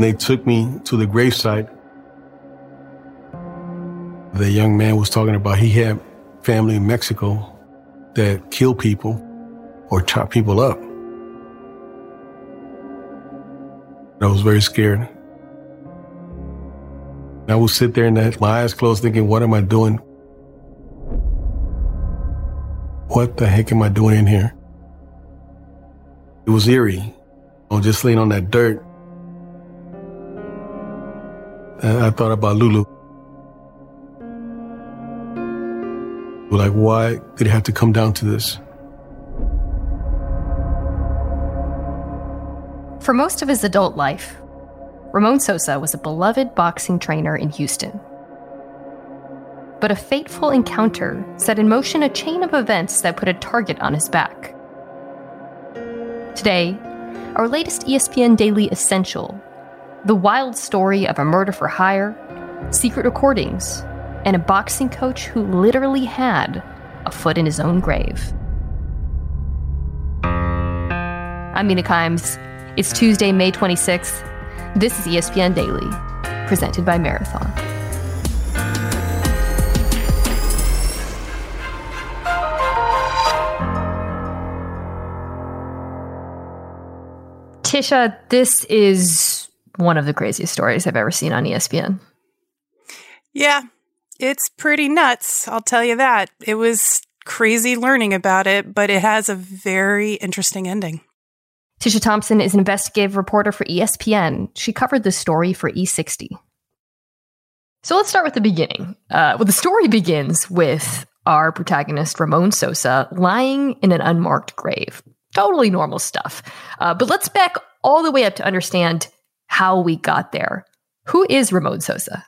They took me to the gravesite. The young man was talking about he had family in Mexico that kill people or chop people up. I was very scared. I would sit there and have my eyes closed thinking, what am I doing? What the heck am I doing in here? It was eerie. I was just laying on that dirt. And I thought about Lulu. Like, why did it have to come down to this? For most of his adult life, Ramon Sosa was a beloved boxing trainer in Houston. But a fateful encounter set in motion a chain of events that put a target on his back. Today, our latest ESPN Daily Essential, the wild story of a murder for hire, secret recordings, and a boxing coach who literally had a foot in his own grave. I'm Mina Kimes. It's Tuesday, May 26th. This is ESPN Daily, presented by Marathon. Tisha, this is one of the craziest stories I've ever seen on ESPN. Yeah, it's pretty nuts, I'll tell you that. It was crazy learning about it, but it has a very interesting ending. Tisha Thompson is an investigative reporter for ESPN. She covered this story for E60. So let's start with the beginning. The story begins with our protagonist, Ramon Sosa, lying in an unmarked grave. Totally normal stuff. But let's back all the way up to understand how we got there. Who is Ramon Sosa?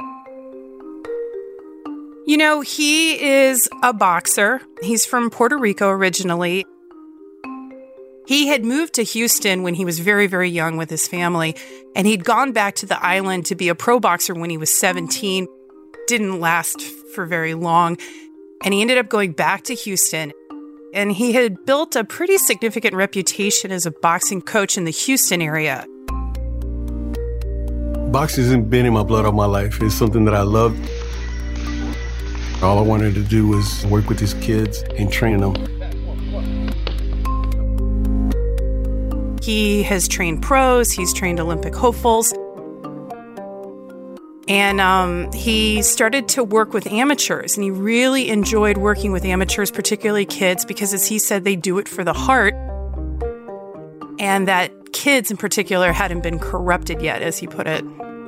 You know, he is a boxer. He's from Puerto Rico originally. He had moved to Houston when he was very, very young with his family, and he'd gone back to the island to be a pro boxer when he was 17. Didn't last for very long, and he ended up going back to Houston. And he had built a pretty significant reputation as a boxing coach in the Houston area. Boxing hasn't been in my blood all my life. It's something that I loved. All I wanted to do was work with these kids and train them. He has trained pros, he's trained Olympic hopefuls, and he started to work with amateurs, and he really enjoyed working with amateurs, particularly kids, because as he said, they do it for the heart, and that kids in particular hadn't been corrupted yet, as he put it.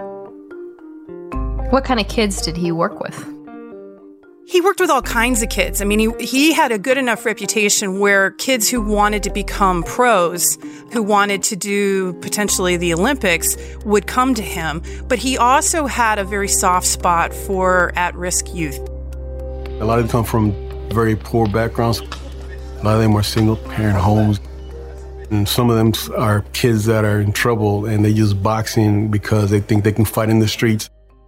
What kind of kids did he work with? He worked with all kinds of kids. I mean, he had a good enough reputation where kids who wanted to become pros, who wanted to do potentially the Olympics, would come to him. But he also had a very soft spot for at-risk youth. A lot of them come from very poor backgrounds. A lot of them are single-parent homes. And some of them are kids that are in trouble, and they use boxing because they think they can fight in the streets.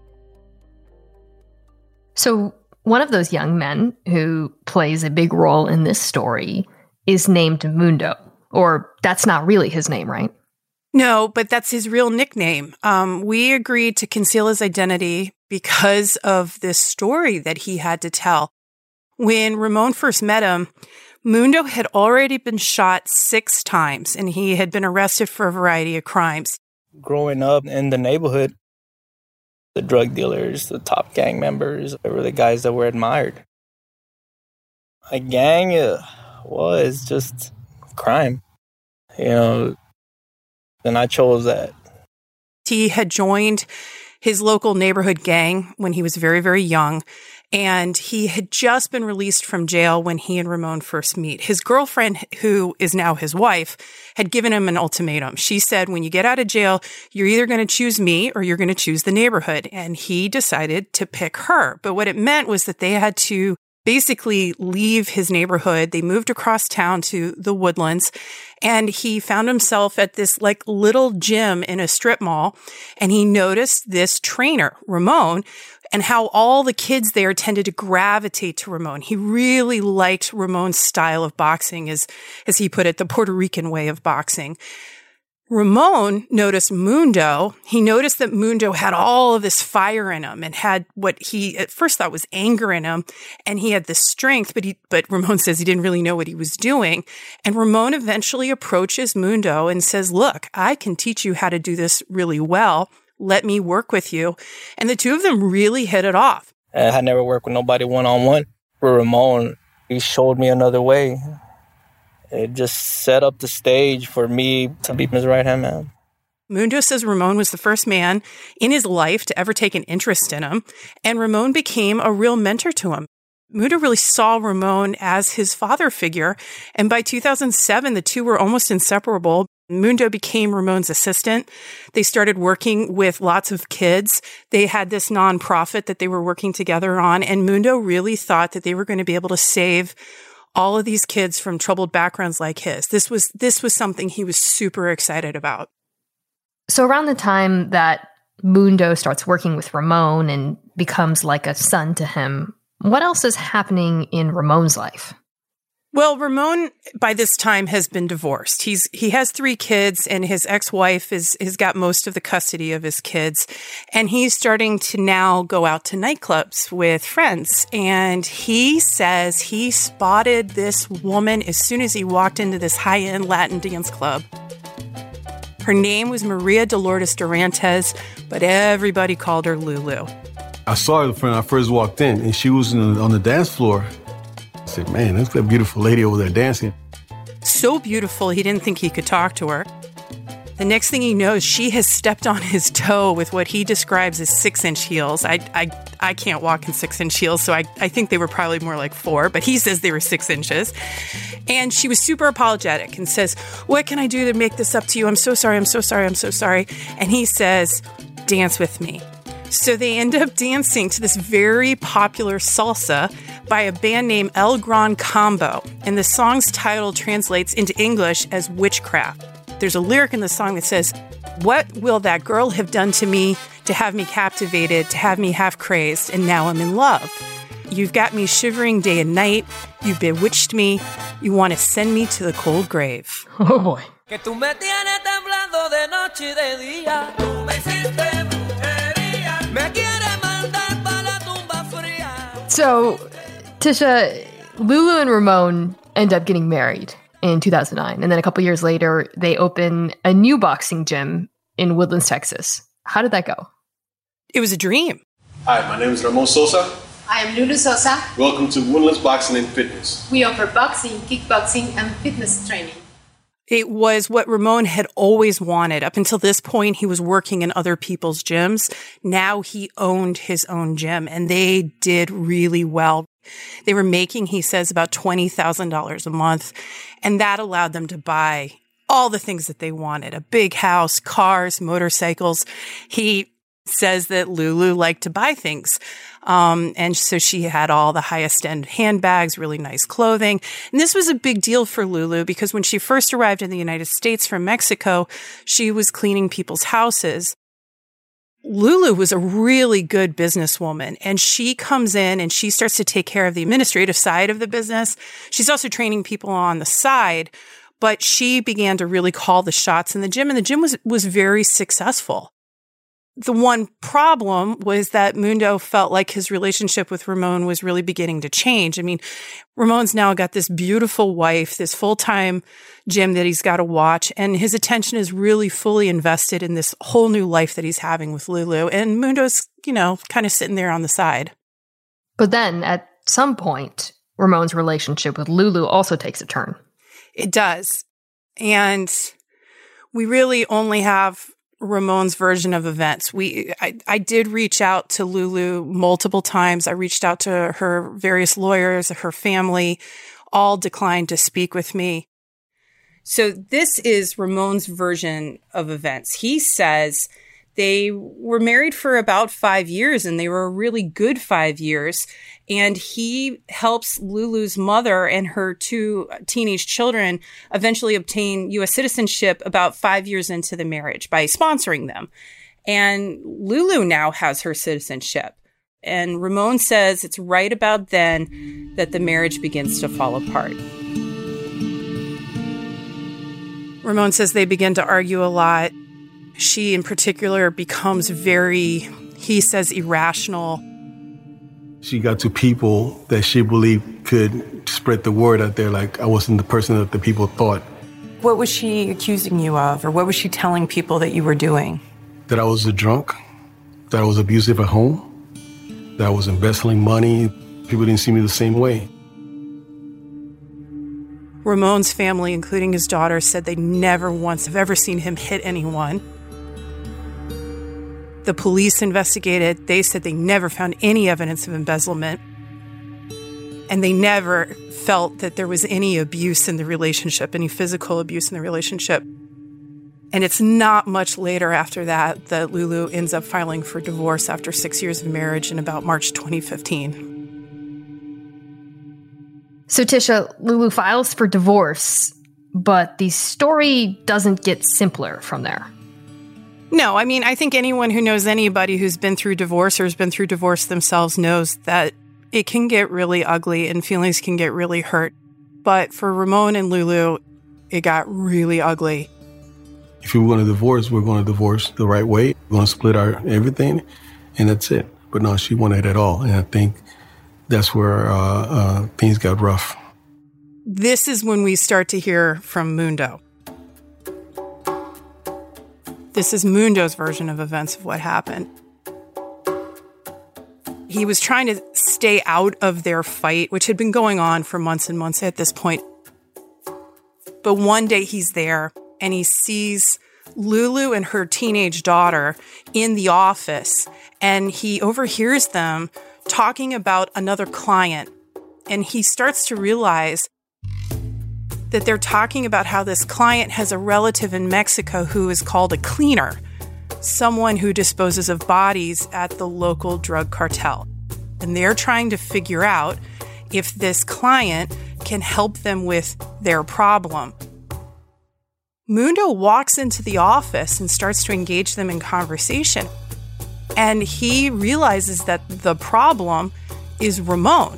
So one of those young men who plays a big role in this story is named Mundo, or that's not really his name, right? No, but that's his real nickname. We agreed to conceal his identity because of this story that he had to tell. When Ramon first met him, Mundo had already been shot 6 times, and he had been arrested for a variety of crimes. Growing up in the neighborhood, the drug dealers, the top gang members, they were the guys that were admired. A gang was just crime, and I chose that. He had joined his local neighborhood gang when he was very, very young, and he had just been released from jail when he and Ramon first meet. His girlfriend, who is now his wife, had given him an ultimatum. She said, when you get out of jail, you're either going to choose me or you're going to choose the neighborhood. And he decided to pick her. But what it meant was that they had to basically leave his neighborhood. They moved across town to the Woodlands, and he found himself at this little gym in a strip mall. And he noticed this trainer, Ramon, and how all the kids there tended to gravitate to Ramon. He really liked Ramon's style of boxing, as he put it, the Puerto Rican way of boxing. Ramon noticed Mundo. He noticed that Mundo had all of this fire in him and had what he at first thought was anger in him. And he had this strength, but Ramon says he didn't really know what he was doing. And Ramon eventually approaches Mundo and says, look, I can teach you how to do this really well. Let me work with you. And the two of them really hit it off. I had never worked with nobody one-on-one. For Ramon, he showed me another way. It just set up the stage for me to be his right-hand man. Mundo says Ramon was the first man in his life to ever take an interest in him, and Ramon became a real mentor to him. Mundo really saw Ramon as his father figure, and by 2007, the two were almost inseparable. Mundo became Ramon's assistant. They started working with lots of kids. They had this nonprofit that they were working together on, and Mundo really thought that they were going to be able to save all of these kids from troubled backgrounds like his. This was something he was super excited about. So around the time that Mundo starts working with Ramon and becomes like a son to him, what else is happening in Ramon's life? Well, Ramon, by this time, has been divorced. He has 3 kids, and his ex-wife has got most of the custody of his kids. And he's starting to now go out to nightclubs with friends. And he says he spotted this woman as soon as he walked into this high-end Latin dance club. Her name was Maria Dolores Durantes, but everybody called her Lulu. I saw her when I first walked in, and she was on the dance floor. I said, man, that's a beautiful lady over there dancing. So beautiful, he didn't think he could talk to her. The next thing he knows, she has stepped on his toe with what he describes as 6-inch heels. I can't walk in 6-inch heels, so I think they were probably more like 4, but he says they were 6 inches. And she was super apologetic and says, what can I do to make this up to you? I'm so sorry, I'm so sorry, I'm so sorry. And he says, dance with me. So they end up dancing to this very popular salsa by a band named El Gran Combo. And the song's title translates into English as Witchcraft. There's a lyric in the song that says, what will that girl have done to me to have me captivated, to have me half crazed, and now I'm in love? You've got me shivering day and night. You've bewitched me. You want to send me to the cold grave. Oh boy. So, Tisha, Lulu and Ramon end up getting married in 2009. And then a couple years later, they open a new boxing gym in Woodlands, Texas. How did that go? It was a dream. Hi, my name is Ramon Sosa. I am Lulu Sosa. Welcome to Woodlands Boxing and Fitness. We offer boxing, kickboxing, and fitness training. It was what Ramon had always wanted. Up until this point, he was working in other people's gyms. Now he owned his own gym, and they did really well. They were making, he says, about $20,000 a month, and that allowed them to buy all the things that they wanted: a big house, cars, motorcycles. He says that Lulu liked to buy things. And so she had all the highest end handbags, really nice clothing. And this was a big deal for Lulu because when she first arrived in the United States from Mexico, she was cleaning people's houses. Lulu was a really good businesswoman, and she comes in and she starts to take care of the administrative side of the business. She's also training people on the side, but she began to really call the shots in the gym, and the gym was very successful. The one problem was that Mundo felt like his relationship with Ramon was really beginning to change. I mean, Ramon's now got this beautiful wife, this full-time gym that he's got to watch, and his attention is really fully invested in this whole new life that he's having with Lulu. And Mundo's, kind of sitting there on the side. But then at some point, Ramon's relationship with Lulu also takes a turn. It does. And we really only have Ramon's version of events. I did reach out to Lulu multiple times. I reached out to her various lawyers, her family, all declined to speak with me. So this is Ramon's version of events. He says they were married for about 5 years, and they were a really good 5 years. And he helps Lulu's mother and her 2 teenage children eventually obtain U.S. citizenship about 5 years into the marriage by sponsoring them. And Lulu now has her citizenship. And Ramon says it's right about then that the marriage begins to fall apart. Ramon says they begin to argue a lot. She, in particular, becomes very, he says, irrational. She got to people that she believed could spread the word out there like I wasn't the person that the people thought. What was she accusing you of, or what was she telling people that you were doing? That I was a drunk, that I was abusive at home, that I was embezzling money. People didn't see me the same way. Ramon's family, including his daughter, said they never once have ever seen him hit anyone. The police investigated. They said they never found any evidence of embezzlement. And they never felt that there was any abuse in the relationship, any physical abuse in the relationship. And it's not much later after that that Lulu ends up filing for divorce after 6 years of marriage in about March 2015. So, Tisha, Lulu files for divorce, but the story doesn't get simpler from there. No, I mean, I think anyone who knows anybody who's been through divorce or has been through divorce themselves knows that it can get really ugly and feelings can get really hurt. But for Ramon and Lulu, it got really ugly. If we're going to divorce, we're going to divorce the right way. We're going to split our everything, and that's it. But no, she wanted it all, and I think that's where things got rough. This is when we start to hear from Mundo. This is Mundo's version of events of what happened. He was trying to stay out of their fight, which had been going on for months and months at this point. But one day he's there and he sees Lulu and her teenage daughter in the office, and he overhears them talking about another client. And he starts to realize that they're talking about how this client has a relative in Mexico who is called a cleaner, someone who disposes of bodies at the local drug cartel. And they're trying to figure out if this client can help them with their problem. Mundo walks into the office and starts to engage them in conversation. And he realizes that the problem is Ramon.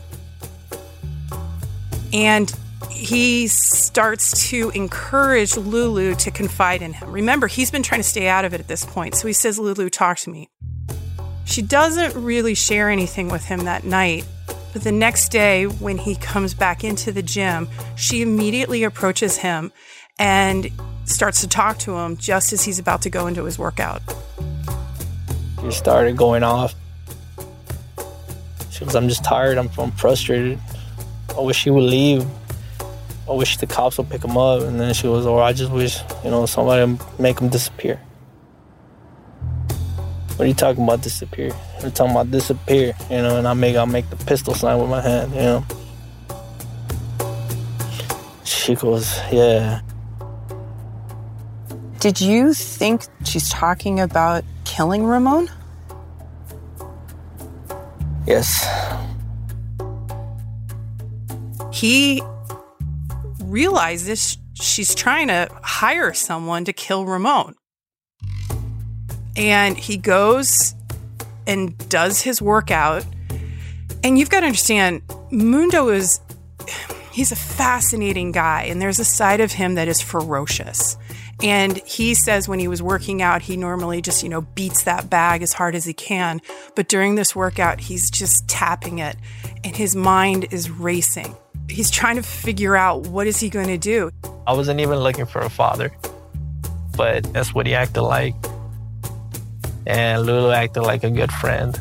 And he starts to encourage Lulu to confide in him. Remember, he's been trying to stay out of it at this point. So he says, Lulu, talk to me. She doesn't really share anything with him that night. But the next day, when he comes back into the gym, she immediately approaches him and starts to talk to him just as he's about to go into his workout. She started going off. She goes, I'm just tired. I'm frustrated. I wish she would leave. I wish the cops would pick him up. And then she goes, I just wish, somebody would make him disappear. What are you talking about, disappear? You're talking about disappear, and I'll make the pistol sign with my hand, She goes, yeah. Did you think she's talking about killing Ramon? Yes. He realizes she's trying to hire someone to kill Ramon. And he goes and does his workout. And you've got to understand, Mundo he's a fascinating guy. And there's a side of him that is ferocious. And he says when he was working out, he normally just, beats that bag as hard as he can. But during this workout, he's just tapping it. And his mind is racing. He's trying to figure out what is he going to do. I wasn't even looking for a father. But that's what he acted like. And Lulu acted like a good friend.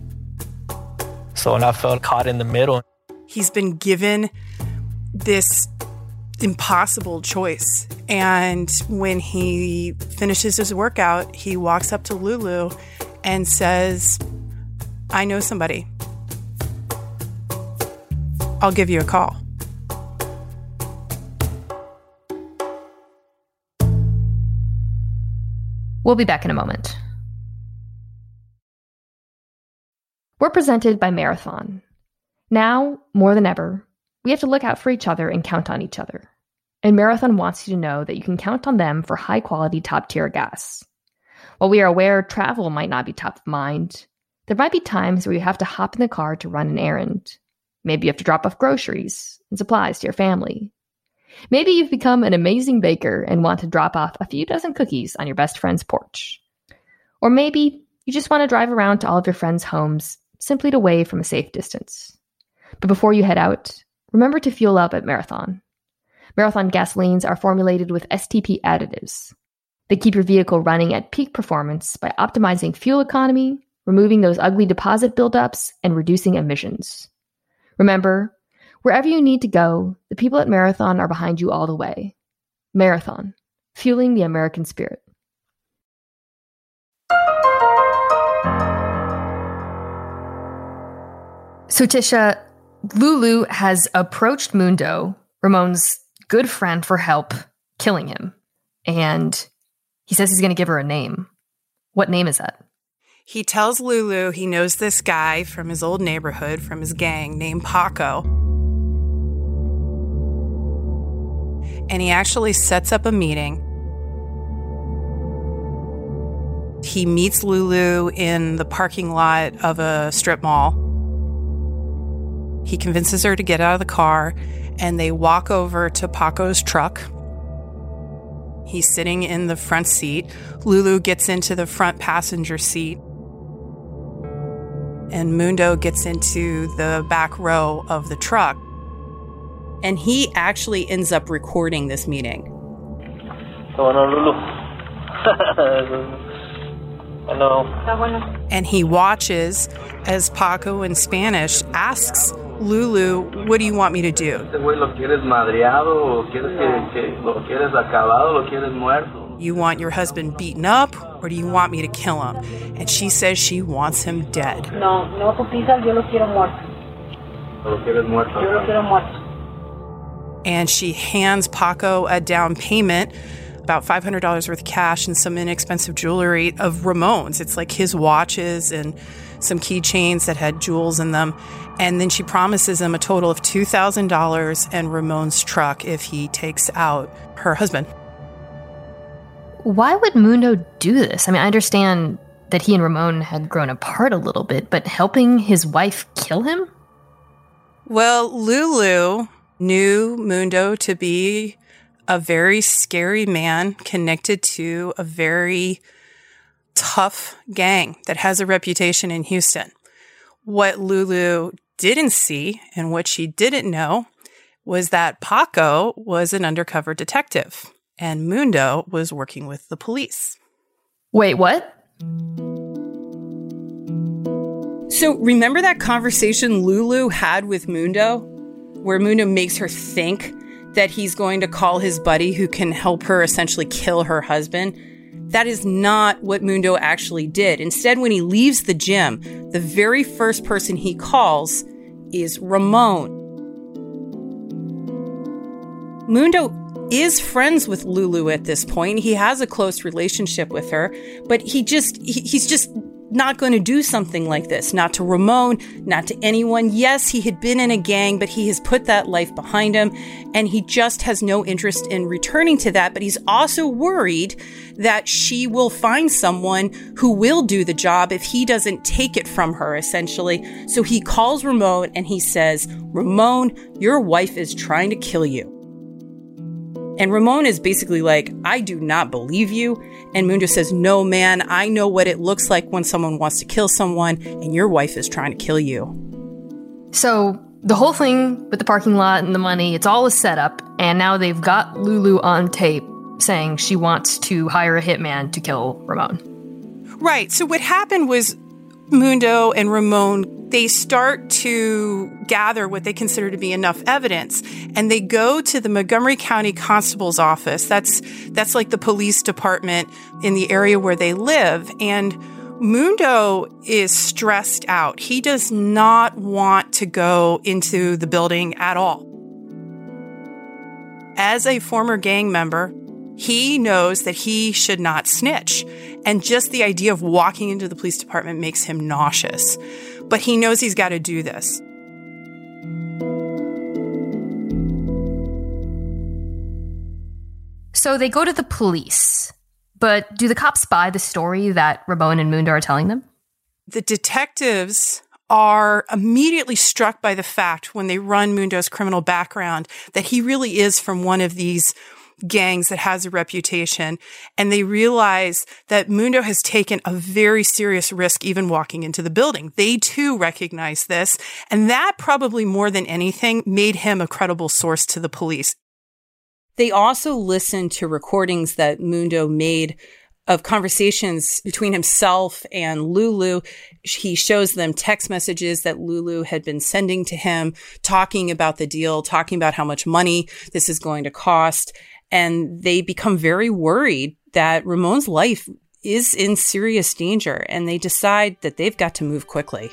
So when I felt caught in the middle. He's been given this impossible choice. And when he finishes his workout, he walks up to Lulu and says, I know somebody. I'll give you a call. We'll be back in a moment. We're presented by Marathon. Now, more than ever, we have to look out for each other and count on each other. And Marathon wants you to know that you can count on them for high-quality, top-tier gas. While we are aware travel might not be top of mind, there might be times where you have to hop in the car to run an errand. Maybe you have to drop off groceries and supplies to your family. Maybe you've become an amazing baker and want to drop off a few dozen cookies on your best friend's porch. Or maybe you just want to drive around to all of your friends' homes simply to wave from a safe distance. But before you head out, remember to fuel up at Marathon. Marathon gasolines are formulated with STP additives. They keep your vehicle running at peak performance by optimizing fuel economy, removing those ugly deposit buildups, and reducing emissions. Remember, wherever you need to go, the people at Marathon are behind you all the way. Marathon, fueling the American spirit. So Tisha, Lulu has approached Mundo, Ramon's good friend, for help killing him. And he says he's going to give her a name. What name is that? He tells Lulu he knows this guy from his old neighborhood, from his gang, named Paco. And he actually sets up a meeting. He meets Lulu in the parking lot of a strip mall. He convinces her to get out of the car, and they walk over to Paco's truck. He's sitting in the front seat. Lulu gets into the front passenger seat. And Mundo gets into the back row of the truck. And he actually ends up recording this meeting. Bueno, Lulu. Hello. And he watches as Paco in Spanish asks Lulu, what do you want me to do? You want your husband beaten up, or do you want me to kill him? And she says she wants him dead. No putizas, yo lo quiero muerto. Yo lo quiero muerto. And she hands Paco a down payment, about $500 worth of cash and some inexpensive jewelry of Ramon's. It's like his watches and some keychains that had jewels in them. And then she promises him a total of $2,000 and Ramon's truck if he takes out her husband. Why would Mundo do this? I mean, I understand that he and Ramon had grown apart a little bit, but helping his wife kill him? Well, Lulu knew Mundo to be a very scary man connected to a very tough gang that has a reputation in Houston. What Lulu didn't see and what she didn't know was that Paco was an undercover detective and Mundo was working with the police. Wait, what? So remember that conversation Lulu had with Mundo, where Mundo makes her think that he's going to call his buddy who can help her essentially kill her husband? That is not what Mundo actually did. Instead, when he leaves the gym, the very first person he calls is Ramon. Mundo is friends with Lulu at this point. He has a close relationship with her, but he's just not going to do something like this. Not to Ramon, not to anyone. Yes, he had been in a gang, but he has put that life behind him, and he just has no interest in returning to that. But he's also worried that she will find someone who will do the job if he doesn't take it from her, essentially. So he calls Ramon and he says, Ramon, your wife is trying to kill you. And Ramon is basically like, I do not believe you. And Mundo says, no, man, I know what it looks like when someone wants to kill someone, and your wife is trying to kill you. So the whole thing with the parking lot and the money, it's all a setup. And now they've got Lulu on tape saying she wants to hire a hitman to kill Ramon. Right. So what happened was Mundo and Ramon, they start to gather what they consider to be enough evidence, and they go to the Montgomery County Constable's office. That's like the police department in the area where they live. And Mundo is stressed out. He does not want to go into the building at all. As a former gang member, he knows that he should not snitch. And just the idea of walking into the police department makes him nauseous. But he knows he's got to do this. So they go to the police. But do the cops buy the story that Ramon and Mundo are telling them? The detectives are immediately struck by the fact when they run Mundo's criminal background that he really is from one of these gangs that has a reputation. And they realize that Mundo has taken a very serious risk even walking into the building. They too recognize this. And that probably more than anything made him a credible source to the police. They also listened to recordings that Mundo made of conversations between himself and Lulu. He shows them text messages that Lulu had been sending to him, talking about the deal, talking about how much money this is going to cost. And they become very worried that Ramon's life is in serious danger, and they decide that they've got to move quickly.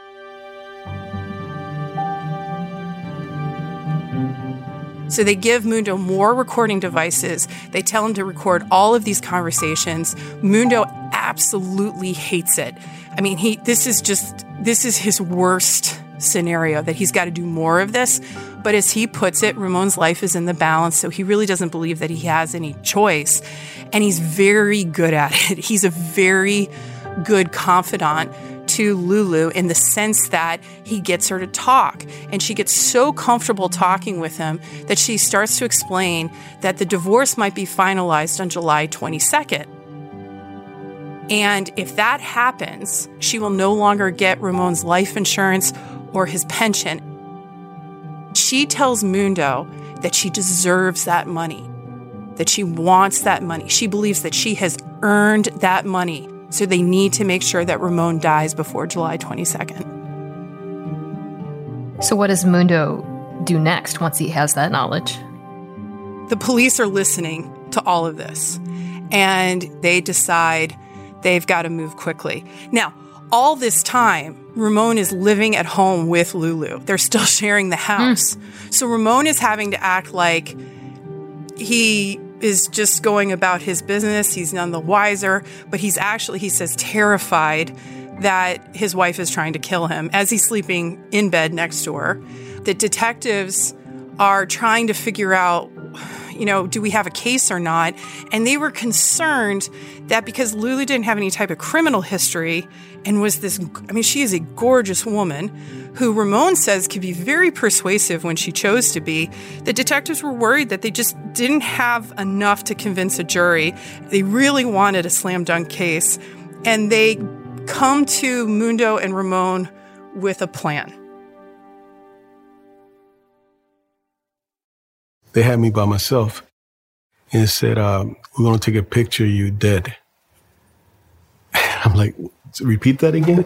So they give Mundo more recording devices. They tell him to record all of these conversations. Mundo absolutely hates it. I mean, this is his worst scenario, that he's got to do more of this. But as he puts it, Ramon's life is in the balance, so he really doesn't believe that he has any choice. And he's very good at it. He's a very good confidant to Lulu in the sense that he gets her to talk. And she gets so comfortable talking with him that she starts to explain that the divorce might be finalized on July 22nd. And if that happens, she will no longer get Ramon's life insurance or his pension. She tells Mundo that she deserves that money, that she wants that money. She believes that she has earned that money. So they need to make sure that Ramon dies before July 22nd. So what does Mundo do next once he has that knowledge? The police are listening to all of this, and they decide they've got to move quickly. Now, all this time, Ramon is living at home with Lulu. They're still sharing the house. So Ramon is having to act like he is just going about his business. He's none the wiser, but he's actually, he says, terrified that his wife is trying to kill him as he's sleeping in bed next door. The detectives are trying to figure out, do we have a case or not? And they were concerned that because Lulu didn't have any type of criminal history and was she is a gorgeous woman who Ramon says could be very persuasive when she chose to be. The detectives were worried that they just didn't have enough to convince a jury. They really wanted a slam dunk case. And they come to Mundo and Ramon with a plan. They had me by myself and said, we're going to take a picture of you dead. I'm like, repeat that again?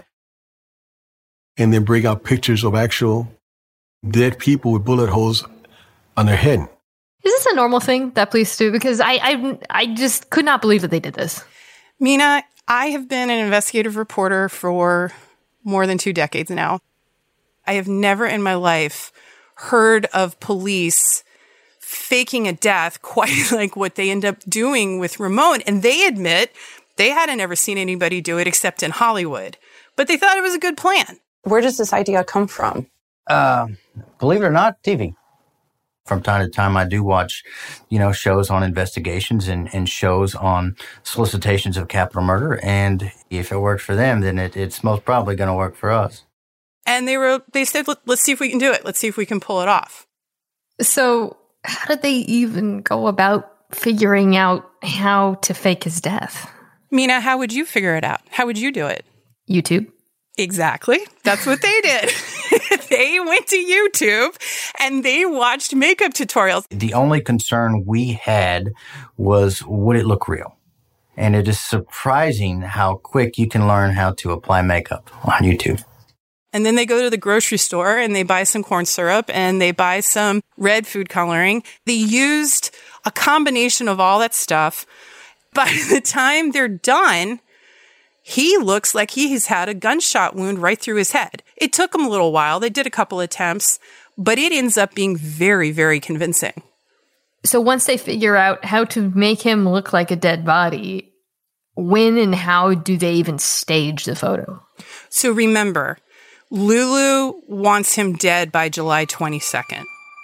And then bring out pictures of actual dead people with bullet holes on their head. Is this a normal thing that police do? Because I just could not believe that they did this. Mina, I have been an investigative reporter for more than 2 decades now. I have never in my life heard of police faking a death quite like what they end up doing with Ramon. And they admit they hadn't ever seen anybody do it except in Hollywood. But they thought it was a good plan. Where does this idea come from? Believe it or not, TV. From time to time, I do watch, shows on investigations and shows on solicitations of capital murder. And if it works for them, then it's most probably going to work for us. And they said, let's see if we can do it. Let's see if we can pull it off. So how did they even go about figuring out how to fake his death? Mina, how would you figure it out? How would you do it? YouTube. Exactly. That's what they did. They went to YouTube and they watched makeup tutorials. The only concern we had was, would it look real? And it is surprising how quick you can learn how to apply makeup on YouTube. And then they go to the grocery store and they buy some corn syrup and they buy some red food coloring. They used a combination of all that stuff. By the time they're done, he looks like he's had a gunshot wound right through his head. It took him a little while. They did a couple attempts, but it ends up being very, very convincing. So once they figure out how to make him look like a dead body, when and how do they even stage the photo? So remember, Lulu wants him dead by July 22nd.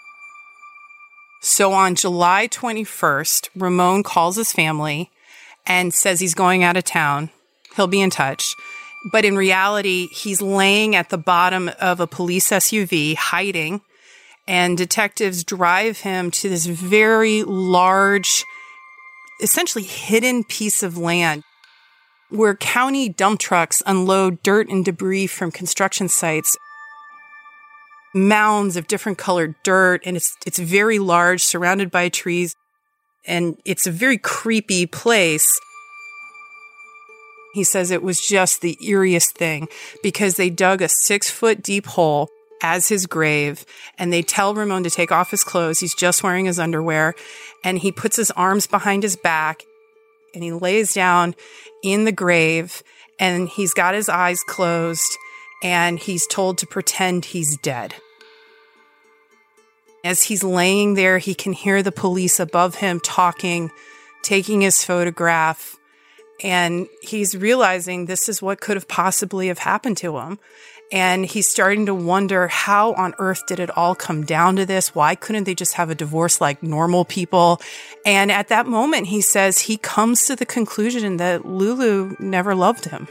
So on July 21st, Ramon calls his family and says he's going out of town. He'll be in touch. But in reality, he's laying at the bottom of a police SUV, hiding, and detectives drive him to this very large, essentially hidden piece of land where county dump trucks unload dirt and debris from construction sites. Mounds of different colored dirt, and it's very large, surrounded by trees, and it's a very creepy place. He says it was just the eeriest thing because they dug a 6-foot deep hole as his grave, and they tell Ramon to take off his clothes. He's just wearing his underwear, and he puts his arms behind his back, and he lays down in the grave, and he's got his eyes closed, and he's told to pretend he's dead. As he's laying there, he can hear the police above him talking, taking his photograph, and he's realizing this is what could have possibly have happened to him. And he's starting to wonder, how on earth did it all come down to this? Why couldn't they just have a divorce like normal people? And at that moment, he says he comes to the conclusion that Lulu never loved him.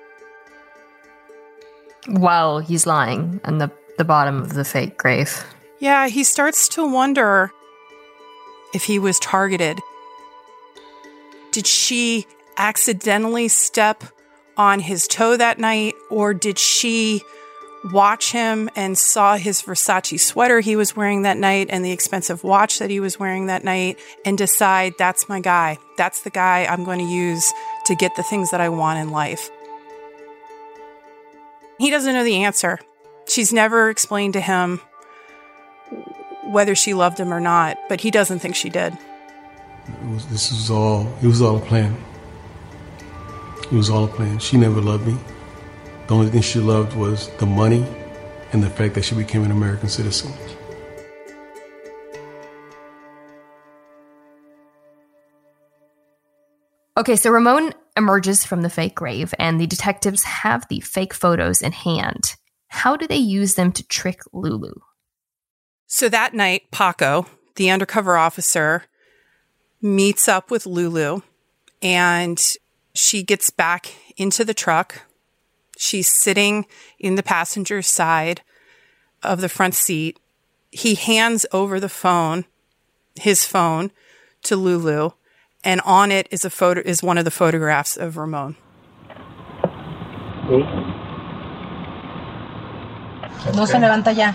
While he's lying on the bottom of the fake grave. Yeah, he starts to wonder if he was targeted. Did she accidentally step on his toe that night, or did she watch him and saw his Versace sweater he was wearing that night and the expensive watch that he was wearing that night and decide, that's my guy. That's the guy I'm going to use to get the things that I want in life? He doesn't know the answer. She's never explained to him whether she loved him or not, but he doesn't think she did. It was all a plan. It was all a plan. She never loved me. The only thing she loved was the money and the fact that she became an American citizen. Okay, so Ramon emerges from the fake grave, and the detectives have the fake photos in hand. How do they use them to trick Lulu? So that night, Paco, the undercover officer, meets up with Lulu, and she gets back into the truck. She's sitting in the passenger side of the front seat. He hands over the phone, his phone, to Lulu, and on it is one of the photographs of Ramon. No se levanta ya.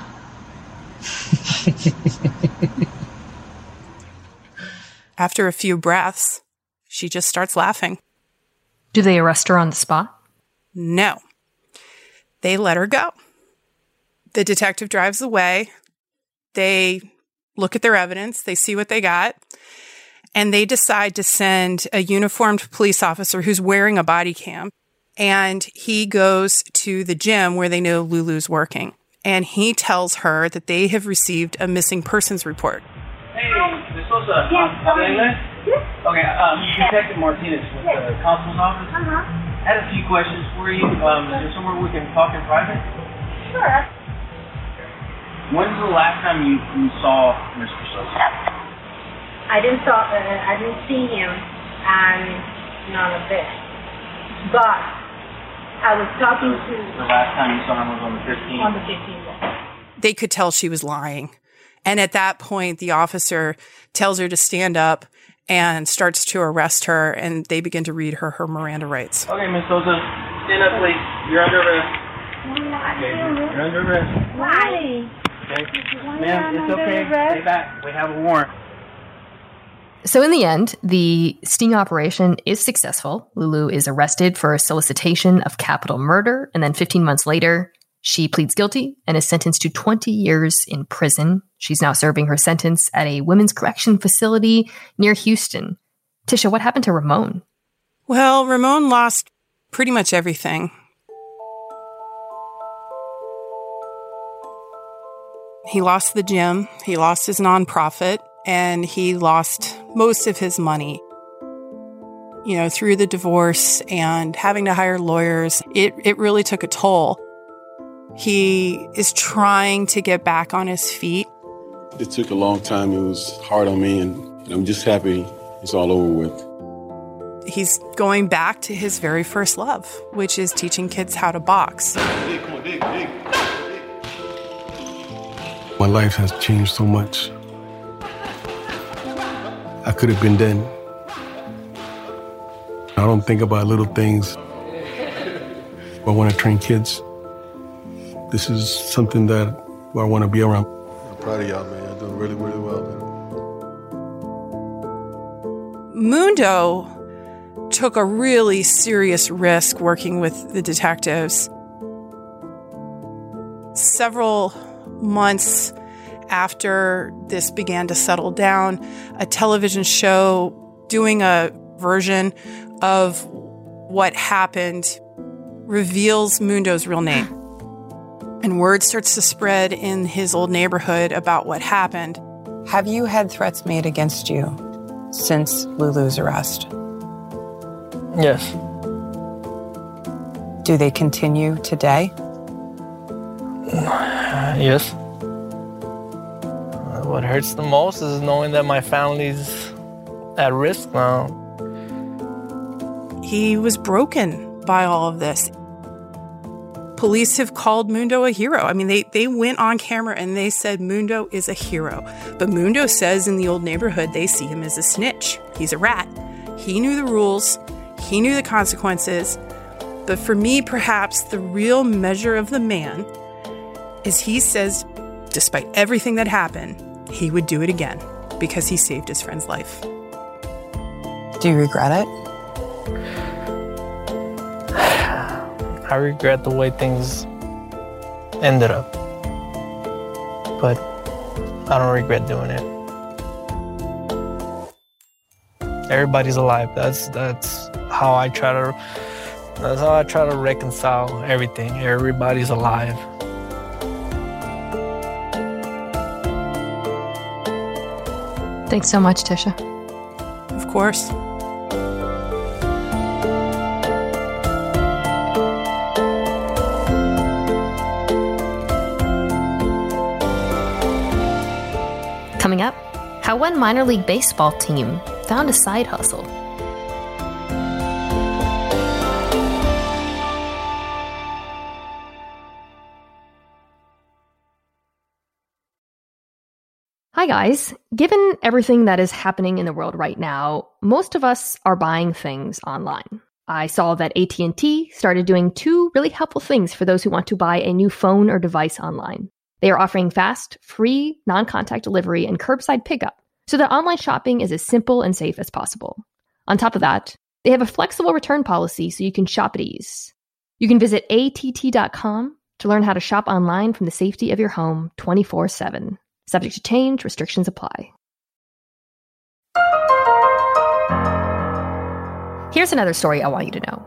After a few breaths, she just starts laughing. Do they arrest her on the spot? No. They let her go. The detective drives away. They look at their evidence. They see what they got. And they decide to send a uniformed police officer who's wearing a body cam. And he goes to the gym where they know Lulu's working. And he tells her that they have received a missing persons report. Hey, Ms. Sosa. Yes, okay, Detective Martinez with the constable's office. I had a few questions for you. Is there somewhere we can talk in private? Sure. When's the last time you saw Mr. Sosa? I didn't see him, and none of this. But I was talking to... The last time you saw him was on the 15th? On the 15th. They could tell she was lying. And at that point, the officer tells her to stand up and starts to arrest her, and they begin to read her Miranda rights. Okay, Ms. Sosa, stand up, please. You're under arrest. Okay, you're under arrest. Why? Okay. Ma'am, it's okay. Stay back. We have a warrant. So in the end, the sting operation is successful. Lulu is arrested for solicitation of capital murder, and then 15 months later, she pleads guilty and is sentenced to 20 years in prison. She's now serving her sentence at a women's correction facility near Houston. Tisha, what happened to Ramon? Well, Ramon lost pretty much everything. He lost the gym, he lost his nonprofit, and he lost most of his money. You know, through the divorce and having to hire lawyers, it really took a toll. He is trying to get back on his feet. It took a long time. It was hard on me, and I'm just happy it's all over with. He's going back to his very first love, which is teaching kids how to box. My life has changed so much. I could have been dead. I don't think about little things. I want to train kids. This is something that I want to be around. I'm proud of y'all, man. You're doing really, really well, man. Mundo took a really serious risk working with the detectives. Several months after this began to settle down, a television show doing a version of what happened reveals Mundo's real name. And word starts to spread in his old neighborhood about what happened. Have you had threats made against you since Lulu's arrest? Yes. Do they continue today? Yes. What hurts the most is knowing that my family's at risk now. He was broken by all of this. Police have called Mundo a hero. I mean, they went on camera and they said Mundo is a hero. But Mundo says in the old neighborhood they see him as a snitch. He's a rat. He knew the rules. He knew the consequences. But for me, perhaps the real measure of the man is he says, despite everything that happened, he would do it again because he saved his friend's life. Do you regret it? I regret the way things ended up, but I don't regret doing it. Everybody's alive. That's how I try to reconcile everything. Everybody's alive. Thanks so much, Tisha. Of course. Coming up, how one minor league baseball team found a side hustle. Hi guys. Given everything that is happening in the world right now, most of us are buying things online. I saw that AT&T started doing two really helpful things for those who want to buy a new phone or device online. They are offering fast, free, non-contact delivery and curbside pickup so that online shopping is as simple and safe as possible. On top of that, they have a flexible return policy so you can shop at ease. You can visit att.com to learn how to shop online from the safety of your home 24/7. Subject to change, restrictions apply. Here's another story I want you to know.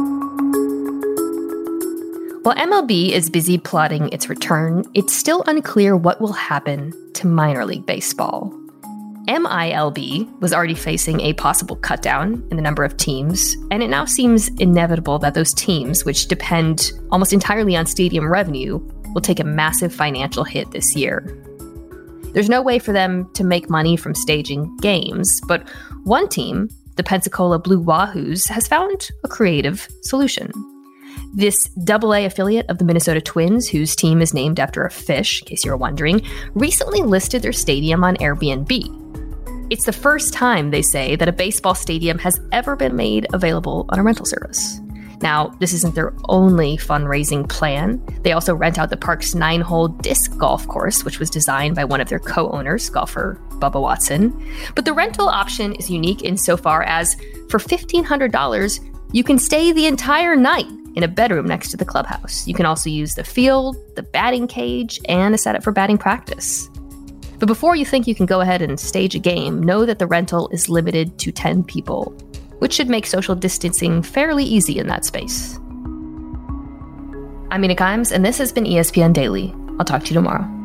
While MLB is busy plotting its return, it's still unclear what will happen to minor league baseball. MILB was already facing a possible cutdown in the number of teams, and it now seems inevitable that those teams, which depend almost entirely on stadium revenue, will take a massive financial hit this year. There's no way for them to make money from staging games, but one team, the Pensacola Blue Wahoos, has found a creative solution. This AA affiliate of the Minnesota Twins, whose team is named after a fish, in case you're wondering, recently listed their stadium on Airbnb. It's the first time, they say, that a baseball stadium has ever been made available on a rental service. Now, this isn't their only fundraising plan. They also rent out the park's 9-hole disc golf course, which was designed by one of their co-owners, golfer Bubba Watson. But the rental option is unique insofar as, for $1,500, you can stay the entire night in a bedroom next to the clubhouse. You can also use the field, the batting cage, and a setup for batting practice. But before you think you can go ahead and stage a game, know that the rental is limited to 10 people, which should make social distancing fairly easy in that space. I'm Mina Kimes, and this has been ESPN Daily. I'll talk to you tomorrow.